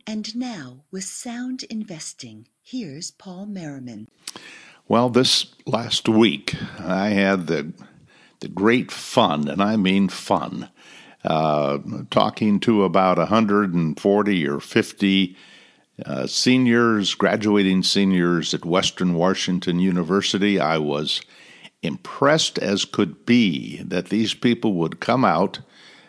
And now, with Sound Investing, here's Paul Merriman. Well, this last week, I had the great fun, and I mean fun, talking to about 140 or 50 seniors, graduating seniors at Western Washington University. I was impressed as could be that these people would come out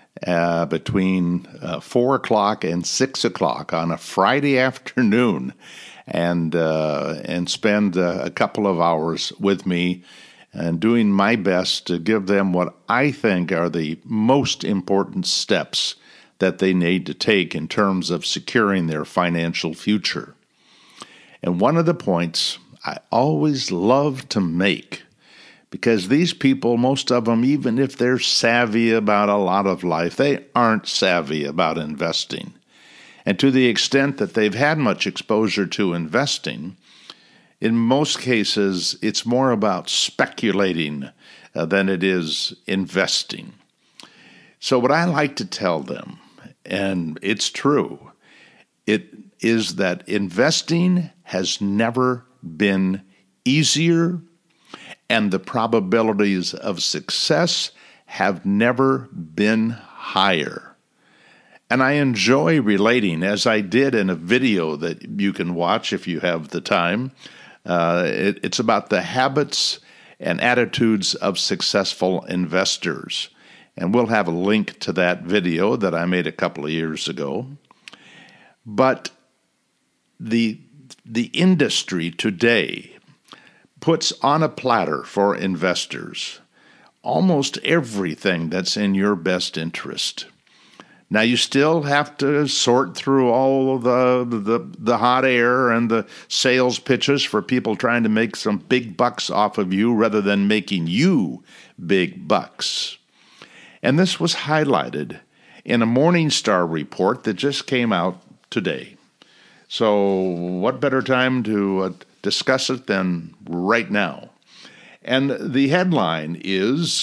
between 4 o'clock and 6 o'clock on a Friday afternoon and spend a couple of hours with me and doing my best to give them what I think are the most important steps that they need to take in terms of securing their financial future. And one of the points I always love to make, because these people, most of them, even if they're savvy about a lot of life, they aren't savvy about investing. And to the extent that they've had much exposure to investing, in most cases, it's more about speculating than it is investing. So what I like to tell them, and it's true, it is that investing has never been easier, and the probabilities of success have never been higher. And I enjoy relating, as I did in a video that you can watch if you have the time. It's about the habits and attitudes of successful investors. And we'll have a link to that video that I made a couple of years ago. But the industry today puts on a platter for investors almost everything that's in your best interest. Now, you still have to sort through all of the hot air and the sales pitches for people trying to make some big bucks off of you rather than making you big bucks. And this was highlighted in a Morningstar report that just came out today. So what better time to discuss it than right now? And the headline is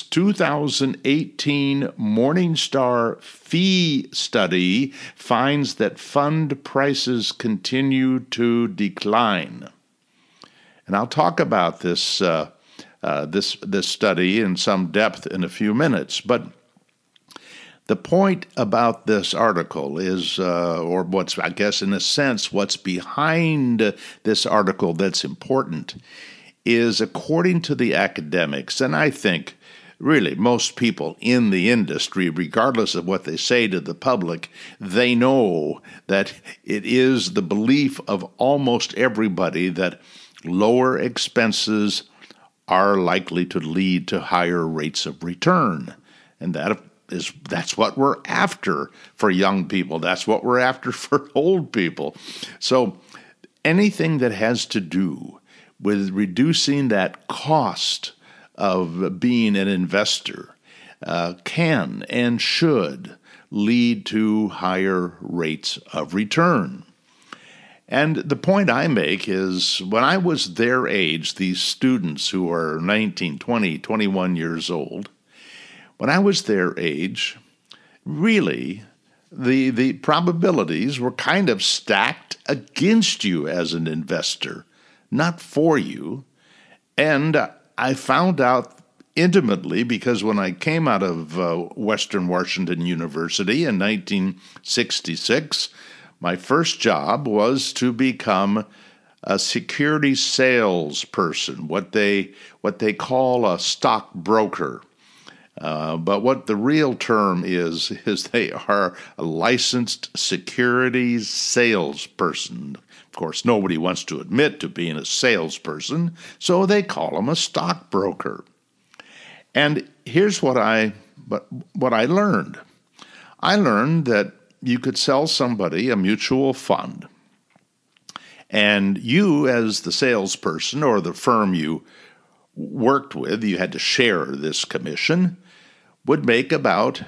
2018 Morningstar Fee Study finds that fund prices continue to decline. And I'll talk about this this study in some depth in a few minutes, but the point about this article is, or what's, I guess, in a sense, what's behind this article that's important is, according to the academics, and I think really most people in the industry, regardless of what they say to the public, they know that it is the belief of almost everybody that lower expenses are likely to lead to higher rates of return. And that's what we're after for young people. That's what we're after for old people. So anything that has to do with reducing that cost of being an investor can and should lead to higher rates of return. And the point I make is, when I was their age, these students who are 19, 20, 21 years old, when I was their age, really, the probabilities were kind of stacked against you as an investor, not for you. And I found out intimately, because when I came out of Western Washington University in 1966, my first job was to become a security salesperson, what they call a stockbroker. But what the real term is they are a licensed securities salesperson. Of course, nobody wants to admit to being a salesperson, so they call them a stockbroker. And here's what I learned. I learned that you could sell somebody a mutual fund, and you, as the salesperson or the firm you worked with, you had to share this commission, would make about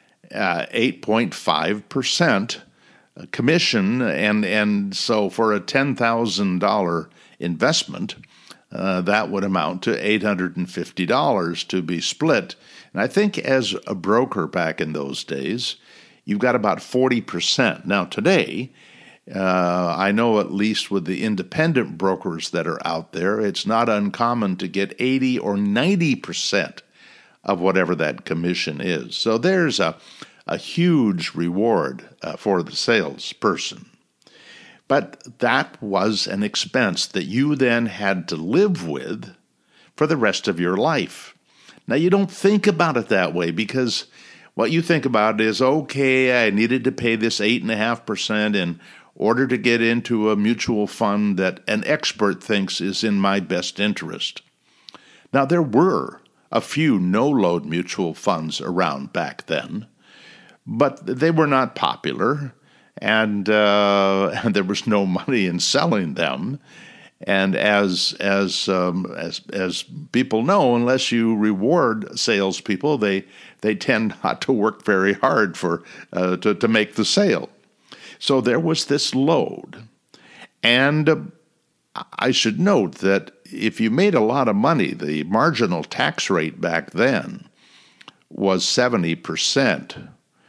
8.5% commission, and so for a $10,000 investment, that would amount to $850 to be split. And I think as a broker back in those days, you've got about 40%. Now today, I know at least with the independent brokers that are out there, it's not uncommon to get 80 or 90% of whatever that commission is. So there's a huge reward for the salesperson. But that was an expense that you then had to live with for the rest of your life. Now, you don't think about it that way because what you think about is, okay, I needed to pay this 8.5% in order to get into a mutual fund that an expert thinks is in my best interest. Now, there were a few no-load mutual funds around back then, but they were not popular, and there was no money in selling them. And as people know, unless you reward salespeople, they tend not to work very hard to make the sale. So there was this load, and I should note that if you made a lot of money, the marginal tax rate back then was 70%.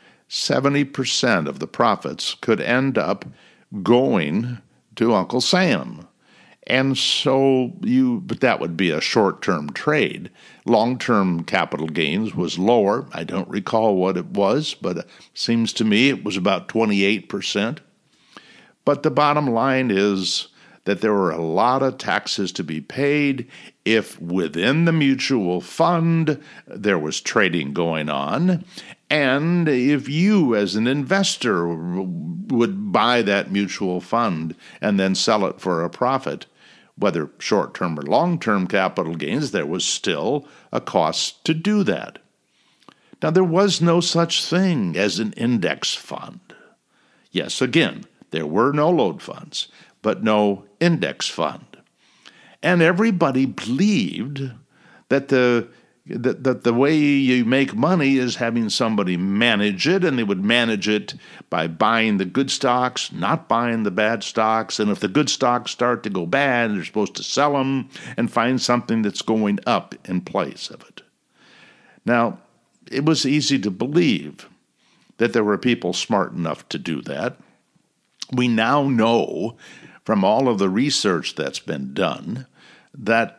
70% of the profits could end up going to Uncle Sam. And so but that would be a short-term trade. Long-term capital gains was lower. I don't recall what it was, but it seems to me it was about 28%. But the bottom line is that there were a lot of taxes to be paid if within the mutual fund there was trading going on, and if you as an investor would buy that mutual fund and then sell it for a profit, whether short-term or long-term capital gains, there was still a cost to do that. Now, there was no such thing as an index fund. Yes, again, there were no-load funds, but no index fund. And everybody believed that the way you make money is having somebody manage it, and they would manage it by buying the good stocks, not buying the bad stocks, and if the good stocks start to go bad, they're supposed to sell them and find something that's going up in place of it. Now, it was easy to believe that there were people smart enough to do that. We now know from all of the research that's been done that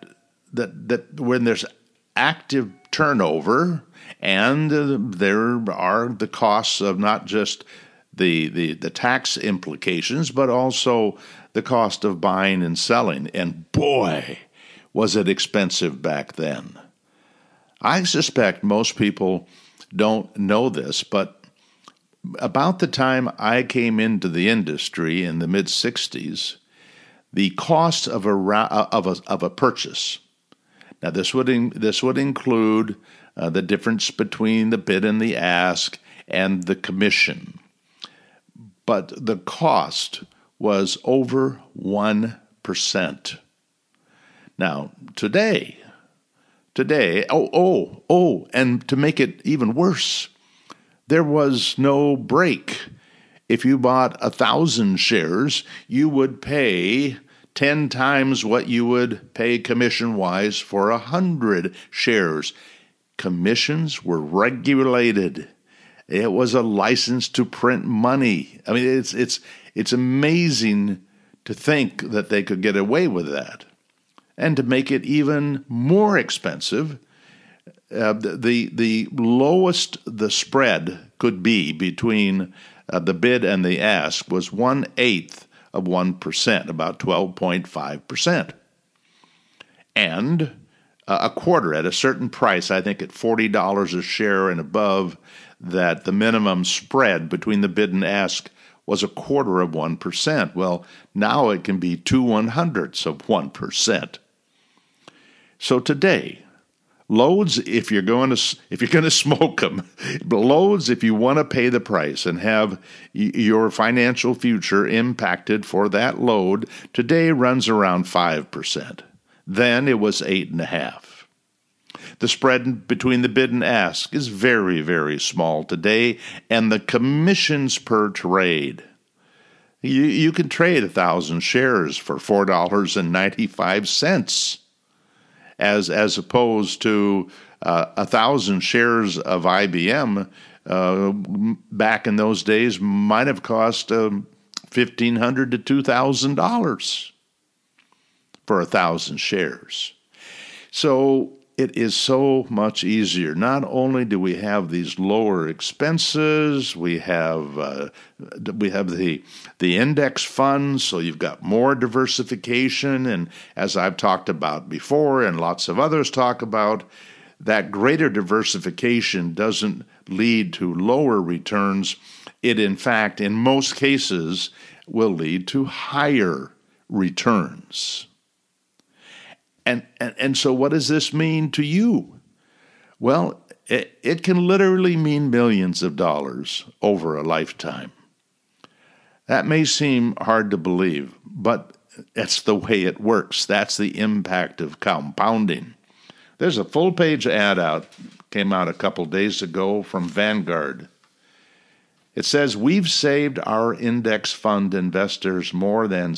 when there's active turnover and there are the costs of not just the tax implications, but also the cost of buying and selling. And boy, was it expensive back then. I suspect most people don't know this, but about the time I came into the industry in the mid-'60s, the cost of a purchase. Now, this would include the difference between the bid and the ask and the commission. But the cost was over 1%. Now, today, and to make it even worse, there was no break. If you bought 1,000 shares, you would pay 10 times what you would pay commission-wise for 100 shares. Commissions were regulated. It was a license to print money. I mean, it's amazing to think that they could get away with that. And to make it even more expensive, the lowest the spread could be between the bid and the ask was 1/8 of 1%, about 12.5%. And a quarter at a certain price, I think at $40 a share and above, that the minimum spread between the bid and ask was 1/4 of 1%. Well, now it can be 2/100ths of 1%. So today, loads, if you're going to smoke them, loads, if you want to pay the price and have your financial future impacted for that load, today runs around 5%. Then it was 8.5%. The spread between the bid and ask is very, very small today, and the commissions per trade. You can trade 1,000 shares for $4.95. As opposed to 1,000 shares of IBM back in those days might have cost $1,500 to $2,000 for 1,000 shares. So it is so much easier. Not only do we have these lower expenses, we have the index funds, so you've got more diversification. And as I've talked about before, and lots of others talk about, that greater diversification doesn't lead to lower returns. It, in fact, in most cases, will lead to higher returns. And so what does this mean to you? Well, it can literally mean millions of dollars over a lifetime. That may seem hard to believe, but that's the way it works. That's the impact of compounding. There's a full-page ad came out a couple days ago from Vanguard. It says, we've saved our index fund investors more than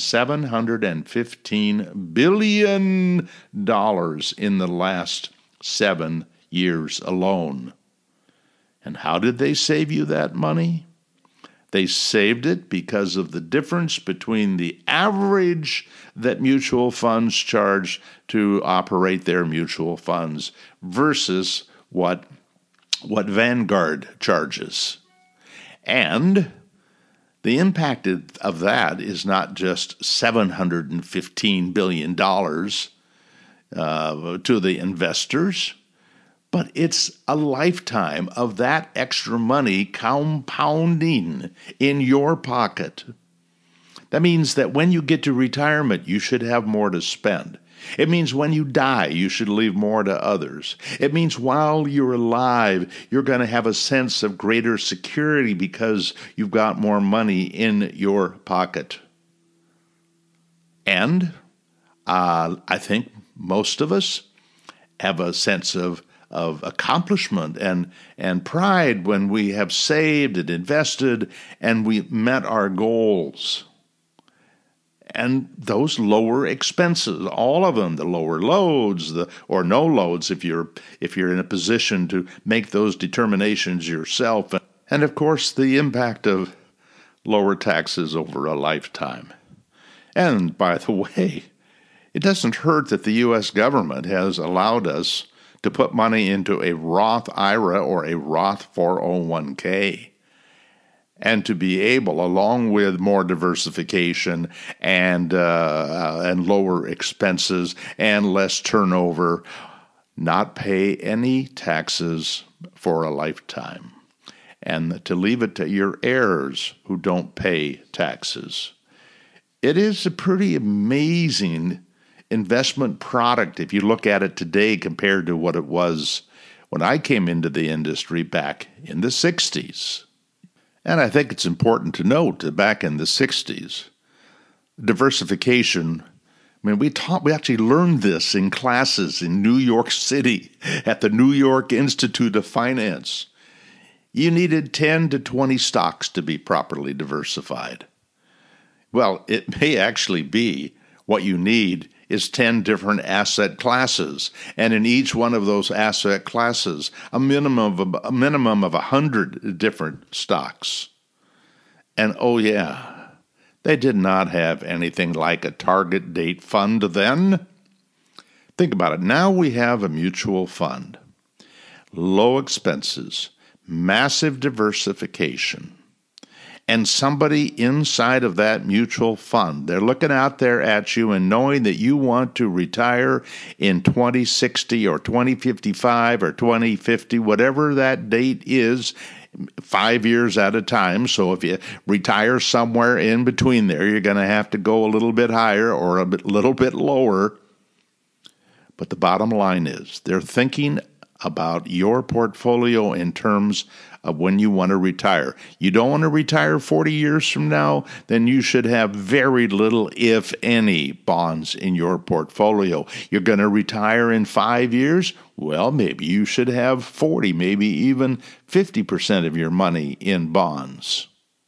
$715 billion in the last 7 years alone. And how did they save you that money? They saved it because of the difference between the average that mutual funds charge to operate their mutual funds versus what Vanguard charges. And the impact of that is not just $715 billion to the investors, but it's a lifetime of that extra money compounding in your pocket. That means that when you get to retirement, you should have more to spend. It means when you die, you should leave more to others. It means while you're alive, you're going to have a sense of greater security because you've got more money in your pocket. And I think most of us have a sense of accomplishment and pride when we have saved and invested and we met our goals. And those lower expenses, all of them, the lower loads, or no loads if you're in a position to make those determinations yourself, and of course the impact of lower taxes over a lifetime. And by the way, it doesn't hurt that the U.S. government has allowed us to put money into a Roth IRA or a Roth 401k. And to be able, along with more diversification and lower expenses and less turnover, not pay any taxes for a lifetime, and to leave it to your heirs who don't pay taxes. It is a pretty amazing investment product if you look at it today compared to what it was when I came into the industry back in the 60s. And I think it's important to note that back in the 60s, diversification, we actually learned this in classes in New York City at the New York Institute of Finance. You needed 10 to 20 stocks to be properly diversified. Well, it may actually be what you need is 10 different asset classes, and in each one of those asset classes, a minimum of 100 different stocks. And oh yeah, they did not have anything like a target date fund then. Think about it. Now we have a mutual fund, low expenses, massive diversification, and somebody inside of that mutual fund, they're looking out there at you and knowing that you want to retire in 2060 or 2055 or 2050, whatever that date is, 5 years at a time. So if you retire somewhere in between there, you're going to have to go a little bit higher or a little bit lower. But the bottom line is they're thinking about your portfolio in terms of when you want to retire. You don't want to retire 40 years from now, then you should have very little, if any, bonds in your portfolio. You're going to retire in 5 years? Well, maybe you should have 40, maybe even 50% of your money in bonds.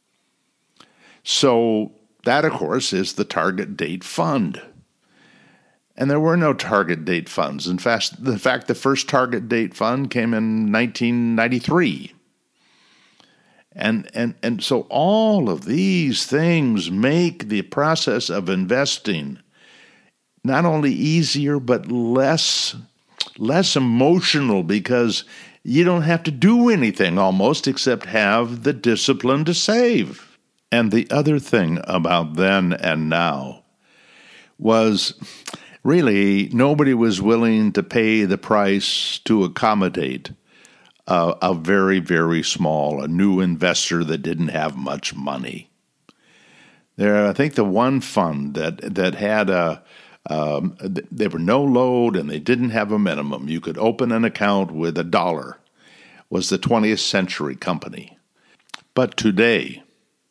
So that, of course, is the target date fund. And there were no target date funds. In fact, the first target date fund came in 1993. And so all of these things make the process of investing not only easier, but less emotional, because you don't have to do anything almost except have the discipline to save. And the other thing about then and now was really nobody was willing to pay the price to accommodate a very, very a new investor that didn't have much money. I think the one fund that had they were no load and they didn't have a minimum. You could open an account with $1, was the 20th Century Company. But today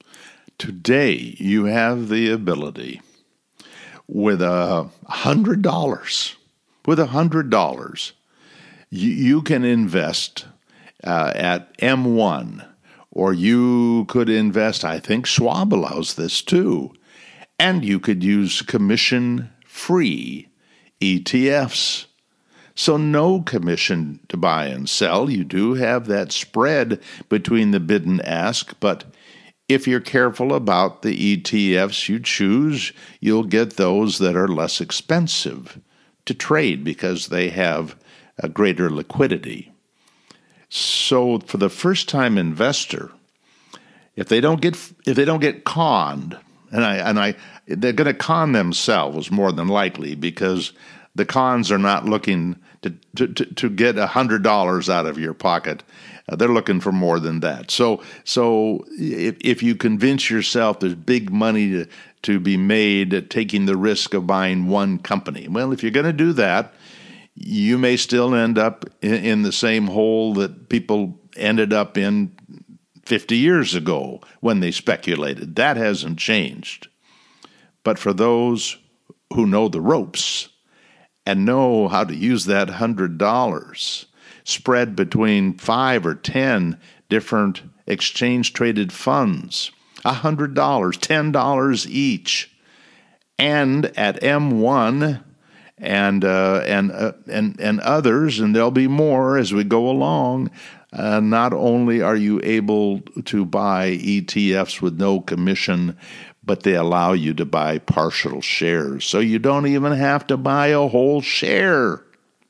you have the ability with $100. With $100, you can invest at M1, or you could invest, I think Schwab allows this too, and you could use commission-free ETFs. So no commission to buy and sell. You do have that spread between the bid and ask, but if you're careful about the ETFs you choose, you'll get those that are less expensive to trade because they have a greater liquidity. So for the first-time investor, if they don't get conned, and they're going to con themselves more than likely, because the cons are not looking to get $100 out of your pocket. They're looking for more than that. So if you convince yourself there's big money to be made taking the risk of buying one company, well, if you're going to do that, you may still end up in the same hole that people ended up in 50 years ago when they speculated. That hasn't changed. But for those who know the ropes and know how to use that $100 spread between 5 or 10 different exchange-traded funds, $100, $10 each, and at M1 and others, and there'll be more as we go along. Not only are you able to buy ETFs with no commission, but they allow you to buy partial shares, so you don't even have to buy a whole share.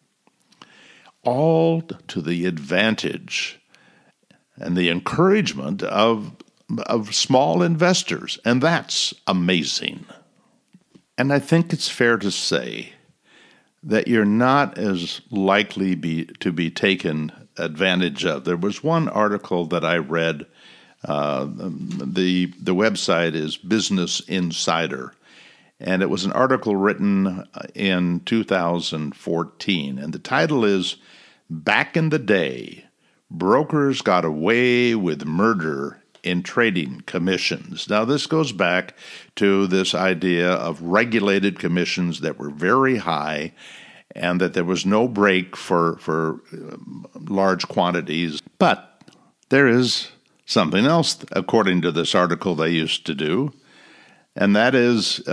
All to the advantage and the encouragement of small investors, and that's amazing. And I think it's fair to say that you're not as likely to be taken advantage of. There was one article that I read. The website is Business Insider, and it was an article written in 2014, and the title is "Back in the Day, Brokers Got Away with Murder in Trading Commissions." Now, this goes back to this idea of regulated commissions that were very high and that there was no break for large quantities. But there is something else, according to this article, they used to do, and that is,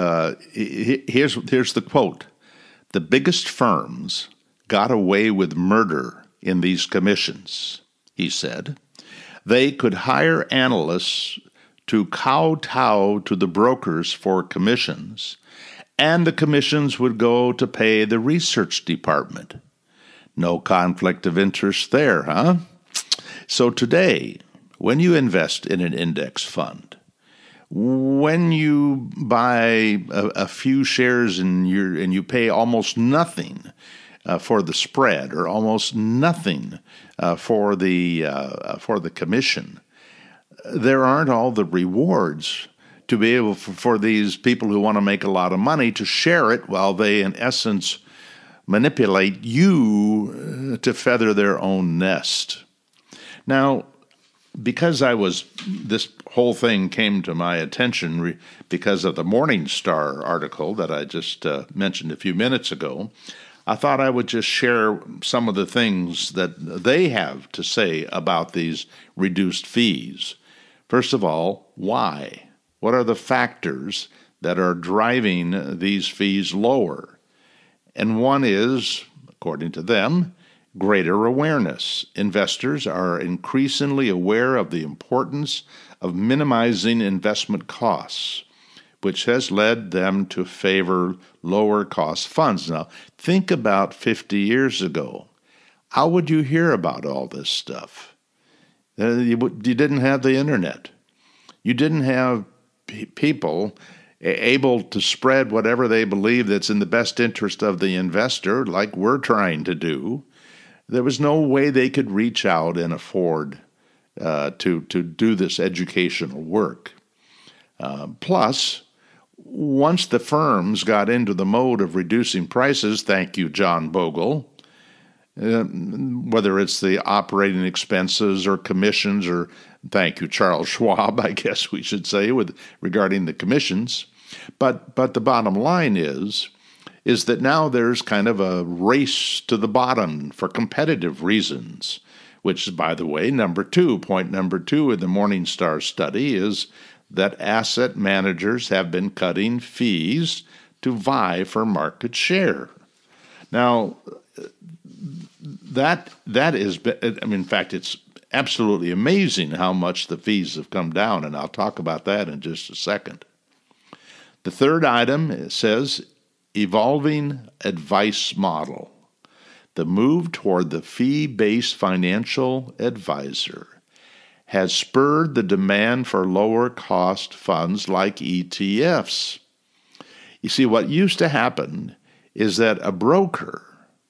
here's the quote: "The biggest firms got away with murder in these commissions," he said. "They could hire analysts to kowtow to the brokers for commissions, and the commissions would go to pay the research department. No conflict of interest there, huh?" So today, when you invest in an index fund, when you buy a few shares and you pay almost nothing for the spread, or almost nothing for the commission, there aren't all the rewards to be able for these people who want to make a lot of money to share it, while they, in essence, manipulate you to feather their own nest. Now, because this whole thing came to my attention because of the Morningstar article that I just mentioned a few minutes ago, I thought I would just share some of the things that they have to say about these reduced fees. First of all, why? What are the factors that are driving these fees lower? And one is, according to them, greater awareness. Investors are increasingly aware of the importance of minimizing investment costs, which has led them to favor lower-cost funds. Now, think about 50 years ago. How would you hear about all this stuff? You didn't have the internet. You didn't have people able to spread whatever they believe that's in the best interest of the investor, like we're trying to do. There was no way they could reach out and afford to do this educational work. Plus, once the firms got into the mode of reducing prices, thank you, John Bogle, whether it's the operating expenses or commissions, or thank you, Charles Schwab, I guess we should say, regarding the commissions. But the bottom line is that now there's kind of a race to the bottom for competitive reasons, which is, by the way, point number two in the Morningstar study is that asset managers have been cutting fees to vie for market share. Now, that is, in fact, it's absolutely amazing how much the fees have come down, and I'll talk about that in just a second. The third item says evolving advice model. The move toward the fee-based financial advisor has spurred the demand for lower-cost funds like ETFs. You see, what used to happen is that a broker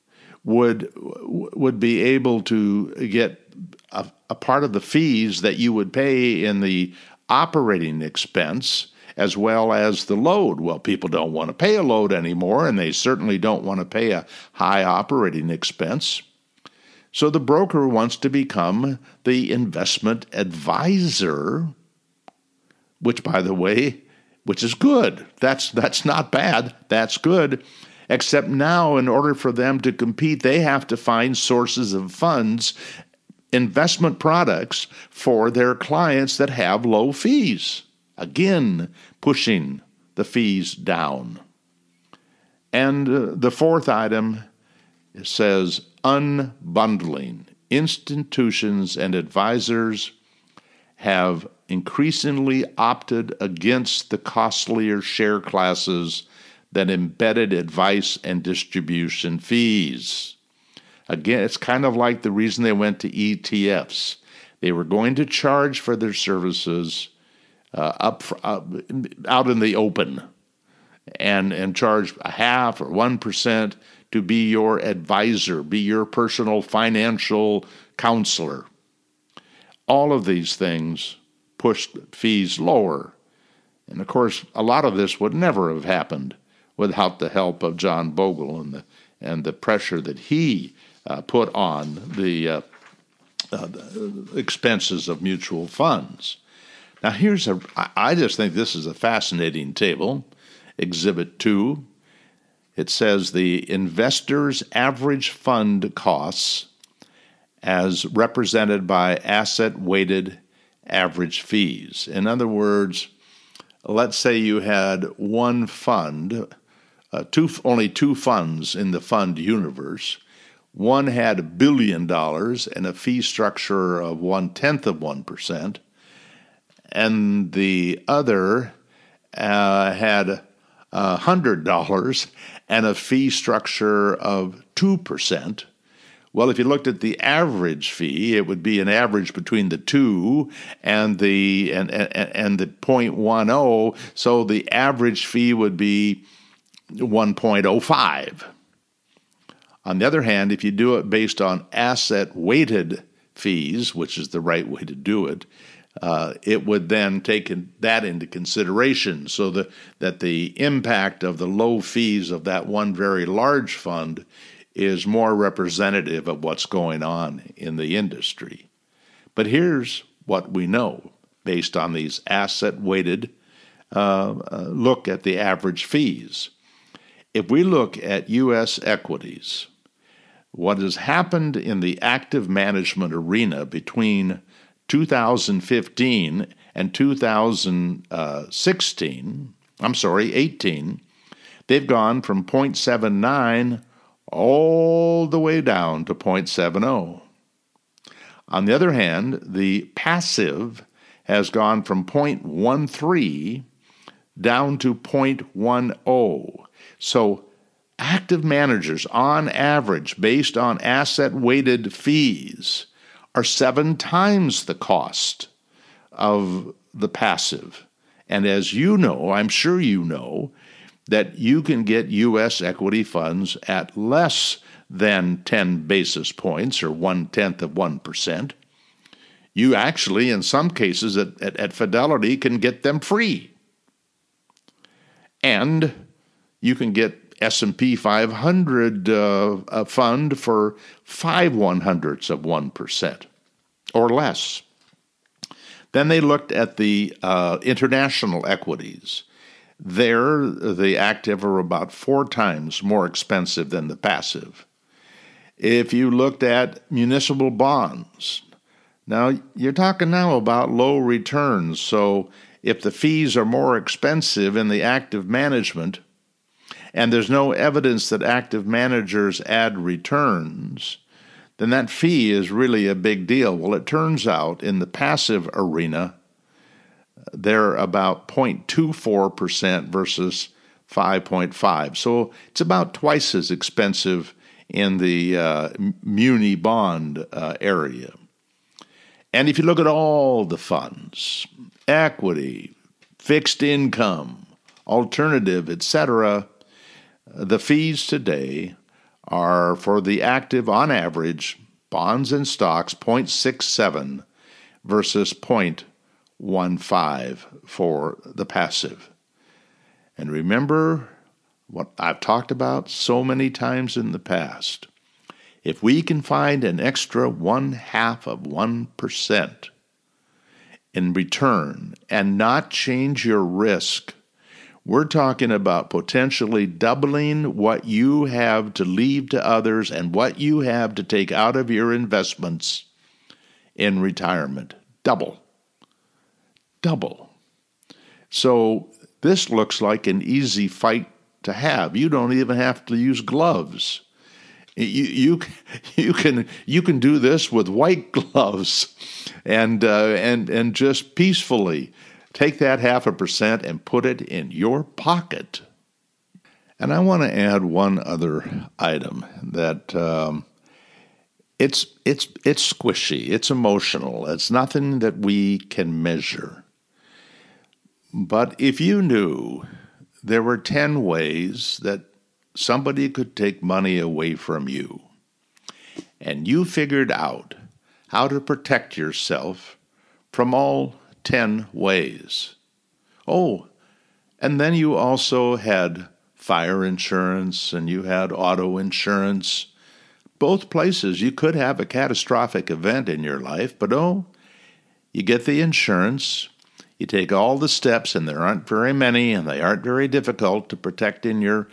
would be able to get a part of the fees that you would pay in the operating expense as well as the load. Well, people don't want to pay a load anymore, and they certainly don't want to pay a high operating expense. So the broker wants to become the investment advisor, which, by the way, which is good. That's not bad. That's good. Except now, in order for them to compete, they have to find sources of funds, investment products for their clients that have low fees. Again, pushing the fees down. And the fourth item says unbundling. Institutions and advisors have increasingly opted against the costlier share classes than embedded advice and distribution fees. Again, it's kind of like the reason they went to ETFs. They were going to charge for their services out in the open and charge 0.5% or 1% to be your advisor, be your personal financial counselor. All of these things pushed fees lower. And of course, a lot of this would never have happened without the help of John Bogle and the pressure that he put on the expenses of mutual funds. Now, I just think this is a fascinating table, Exhibit 2. It says the investor's average fund costs as represented by asset-weighted average fees. In other words, let's say you had one fund, only two funds in the fund universe. One had $1 billion and a fee structure of 0.1%, and the other had $100 and a fee structure of 2%. Well, if you looked at the average fee, it would be an average between the two and the 0.10. So the average fee would be 1.05. On the other hand, if you do it based on asset-weighted fees, which is the right way to do it, it would then take that into consideration so that the impact of the low fees of that one very large fund is more representative of what's going on in the industry. But here's what we know based on these asset-weighted look at the average fees. If we look at U.S. equities, what has happened in the active management arena between 2015 and 18, they've gone from 0.79 all the way down to 0.70. On the other hand, the passive has gone from 0.13 down to 0.10. So active managers, on average, based on asset-weighted fees, are 7 times the cost of the passive. And as you know, I'm sure you know, that you can get U.S. equity funds at less than 10 basis points or 0.1%. You actually, in some cases at Fidelity, can get them free. And you can get S&P 500 a fund for 0.05% or less. Then they looked at the international equities. There, the active are about 4 times more expensive than the passive. If you looked at municipal bonds, now you're talking now about low returns, so if the fees are more expensive in the active management, and there's no evidence that active managers add returns, then that fee is really a big deal. Well, it turns out in the passive arena, they're about 0.24% versus 5.5%. So it's about twice as expensive in the muni bond area. And if you look at all the funds, equity, fixed income, alternative, etc., the fees today are for the active, on average, bonds and stocks, 0.67 versus 0.15 for the passive. And remember what I've talked about so many times in the past. If we can find an extra 0.5% in return and not change your risk, we're talking about potentially doubling what you have to leave to others and what you have to take out of your investments in retirement. Double. So this looks like an easy fight to have. You don't even have to use gloves. You can do this with white gloves and just peacefully take that 0.5% and put it in your pocket. And I want to add one other item that it's squishy, it's emotional, it's nothing that we can measure. But if you knew there were 10 ways that somebody could take money away from you, and you figured out how to protect yourself from all 10 ways. Oh, and then you also had fire insurance and you had auto insurance. Both places you could have a catastrophic event in your life, but you get the insurance, you take all the steps, and there aren't very many, and they aren't very difficult to protect in your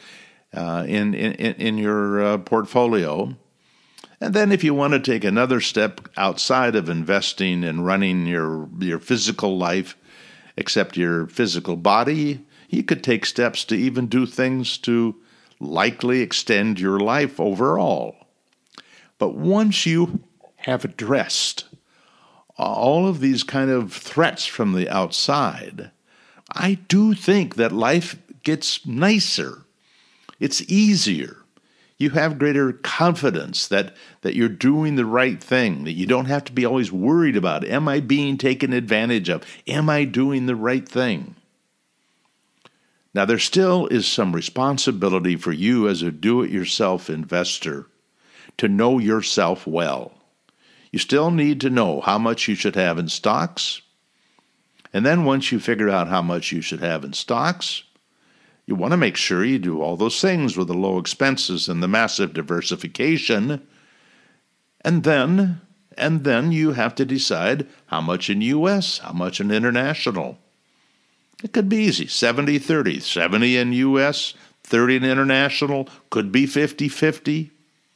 portfolio. And then if you want to take another step outside of investing and running your physical life, except your physical body, you could take steps to even do things to likely extend your life overall. But once you have addressed all of these kind of threats from the outside, I do think that life gets nicer. It's easier. You have greater confidence that you're doing the right thing, that you don't have to be always worried about, am I being taken advantage of? Am I doing the right thing? Now, there still is some responsibility for you as a do-it-yourself investor to know yourself well. You still need to know how much you should have in stocks. And then once you figure out how much you should have in stocks, you want to make sure you do all those things with the low expenses and the massive diversification. And then you have to decide how much in U.S., how much in international. It could be easy, 70-30, 70 in U.S., 30 in international, could be 50-50.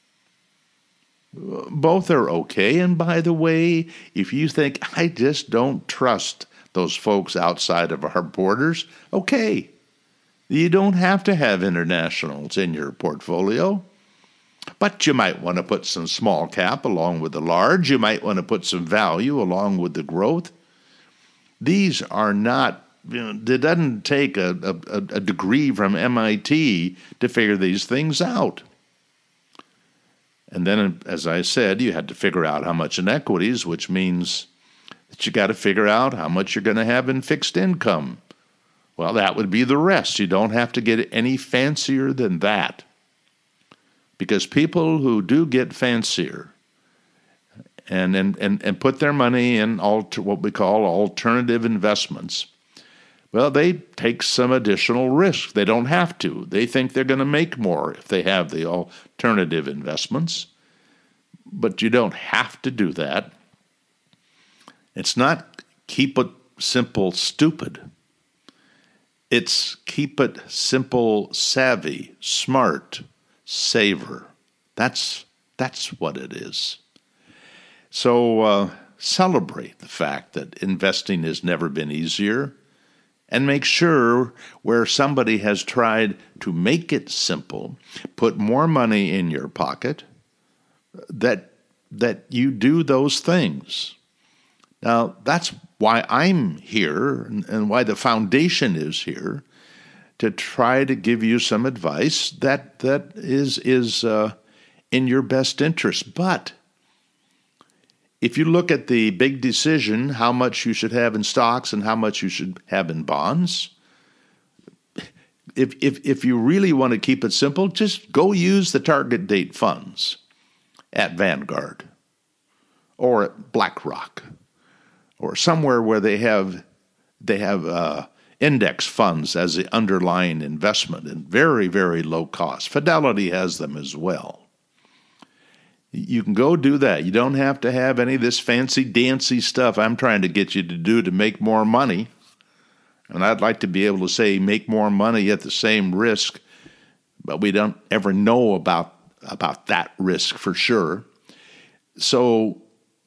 Both are okay. And by the way, if you think, I just don't trust those folks outside of our borders, okay. You don't have to have internationals in your portfolio. But you might want to put some small cap along with the large. You might want to put some value along with the growth. These are not, it doesn't take a degree from MIT to figure these things out. And then, as I said, you had to figure out how much in equities, which means that you got to figure out how much you're going to have in fixed income. Well, that would be the rest. You don't have to get any fancier than that. Because people who do get fancier and put their money in what we call alternative investments, well, they take some additional risk. They don't have to. They think they're going to make more if they have the alternative investments. But you don't have to do that. It's not keep it simple, stupid. It's keep it simple, savvy, smart, saver. That's what it is. So celebrate the fact that investing has never been easier, and make sure where somebody has tried to make it simple, put more money in your pocket, that you do those things. Now, that's why I'm here and why the foundation is here, to try to give you some advice that is in your best interest. But if you look at the big decision, how much you should have in stocks and how much you should have in bonds, if you really want to keep it simple, just go use the target date funds at Vanguard or at BlackRock or somewhere where they have index funds as the underlying investment and very, very low cost. Fidelity has them as well. You can go do that. You don't have to have any of this fancy-dancy stuff I'm trying to get you to do to make more money. And I'd like to be able to say make more money at the same risk, but we don't ever know about that risk for sure. So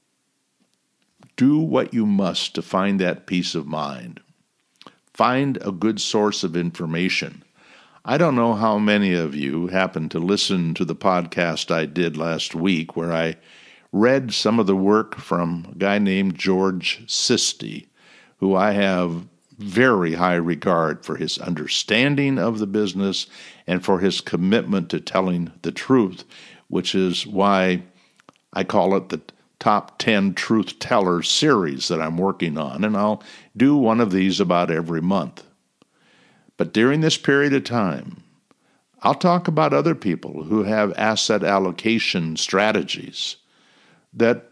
do what you must to find that peace of mind. Find a good source of information. I don't know how many of you happened to listen to the podcast I did last week where I read some of the work from a guy named George Sisti, who I have very high regard for his understanding of the business and for his commitment to telling the truth, which is why I call it the Top 10 Truth Tellers series that I'm working on, and I'll do one of these about every month. But during this period of time, I'll talk about other people who have asset allocation strategies that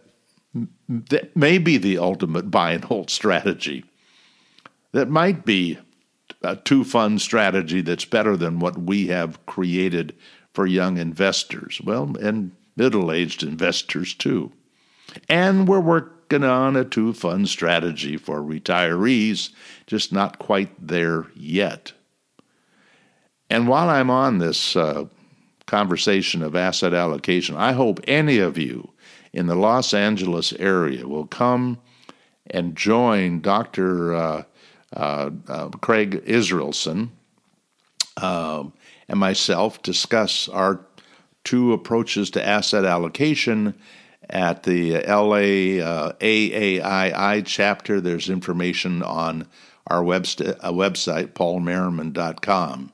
may be the ultimate buy and hold strategy. That might be a two-fund strategy that's better than what we have created for young investors, well, and middle-aged investors too. And we're working on a two-fund strategy for retirees, just not quite there yet. And while I'm on this conversation of asset allocation, I hope any of you in the Los Angeles area will come and join Dr. Craig Israelson and myself discuss our two approaches to asset allocation at the LA AAII chapter. There's information on our website, paulmerriman.com.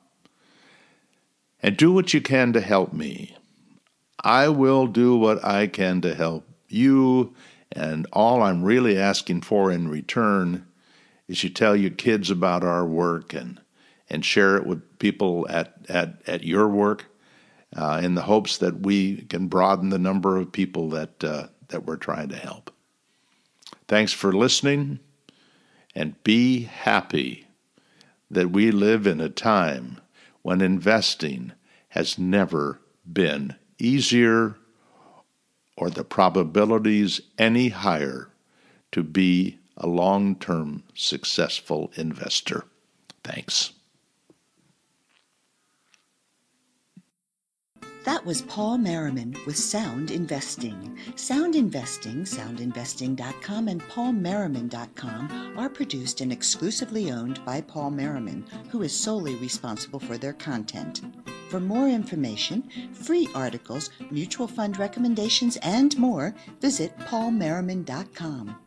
And do what you can to help me. I will do what I can to help you, and all I'm really asking for in return is you tell your kids about our work and share it with people at your work in the hopes that we can broaden the number of people that we're trying to help. Thanks for listening, and be happy that we live in a time when investing has never been easier or the probabilities any higher to be a long-term successful investor. Thanks. That was Paul Merriman with Sound Investing. Sound Investing, soundinvesting.com, and paulmerriman.com are produced and exclusively owned by Paul Merriman, who is solely responsible for their content. For more information, free articles, mutual fund recommendations, and more, visit paulmerriman.com.